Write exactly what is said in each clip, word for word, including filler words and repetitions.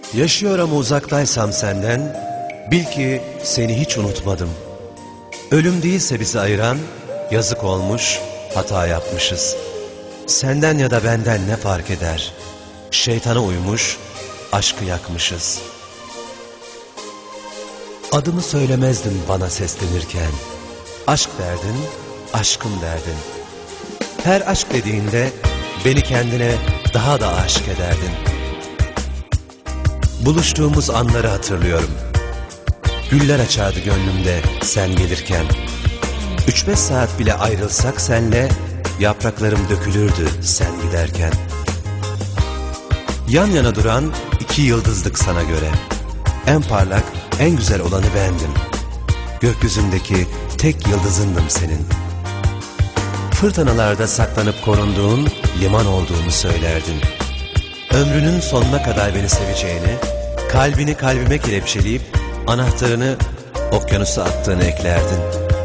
Yaşıyor ama uzaktaysam senden, bil ki seni hiç unutmadım. Ölüm değilse bizi ayıran, yazık olmuş, hata yapmışız. Senden ya da benden ne fark eder? Şeytana uymuş, aşkı yakmışız. Adımı söylemezdin bana seslenirken. Aşk derdin, aşkım derdin. Her aşk dediğinde beni kendine daha da aşık ederdin. Buluştuğumuz anları hatırlıyorum. Güller açardı gönlümde sen gelirken. Üç beş saat bile ayrılsak senle, yapraklarım dökülürdü sen giderken. Yan yana duran iki yıldızlık sana göre. En parlak, en güzel olanı bendim. Gökyüzündeki tek yıldızındım senin. Fırtınalarda saklanıp korunduğun liman olduğunu söylerdin. Ömrünün sonuna kadar beni seveceğini, kalbini kalbime kelepçeleyip anahtarını okyanusa attığını eklerdin.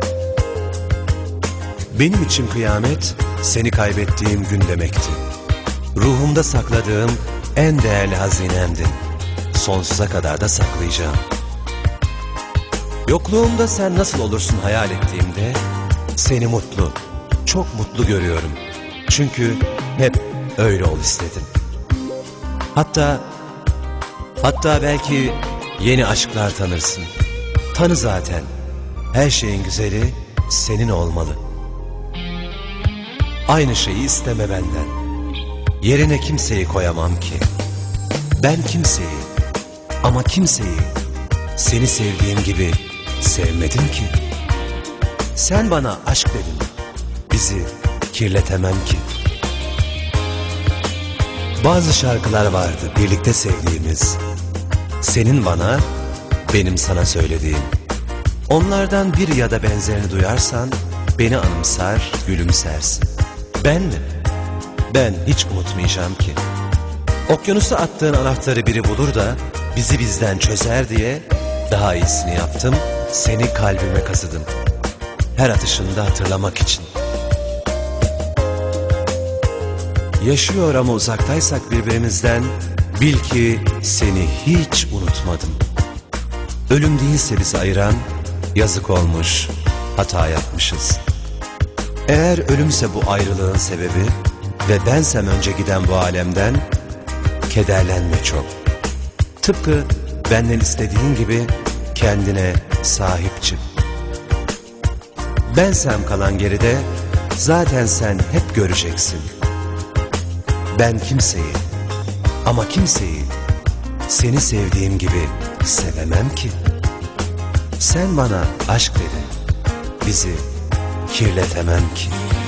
Benim için kıyamet, seni kaybettiğim gün demekti. Ruhumda sakladığım en değerli hazinemdin. Sonsuza kadar da saklayacağım. Yokluğumda sen nasıl olursun hayal ettiğimde, seni mutlu, çok mutlu görüyorum. Çünkü hep öyle ol istedim. Hatta, hatta belki yeni aşklar tanırsın. Tanı zaten. Her şeyin güzeli senin olmalı. Aynı şeyi isteme benden. Yerine kimseyi koyamam ki. Ben kimseyi, ama kimseyi seni sevdiğim gibi sevmedim ki. Sen bana aşk dedin, bizi kirletemem ki. Bazı şarkılar vardı birlikte sevdiğimiz. Senin bana, benim sana söylediğim. Onlardan bir ya da benzerini duyarsan beni anımsar, gülümsersin. Ben mi? Ben hiç unutmayacağım ki. Okyanusa attığın anahtarı biri bulur da bizi bizden çözer diye daha iyisini yaptım, seni kalbime kazıdım. Her atışında hatırlamak için. Yaşıyor ama uzaktaysak birbirimizden, bil ki seni hiç unutmadım. Ölüm değilse bizi ayıran, yazık olmuş, hata yapmışız. Eğer ölümse bu ayrılığın sebebi ve bensem önce giden bu alemden, kederlenme çok. Tıpkı benden istediğin gibi kendine sahip çık. Bensem kalan geride, zaten sen hep göreceksin. Ben kimseyi, ama kimseyi seni sevdiğim gibi sevemem ki. Sen bana aşk dedin, bizi kirletemem ki.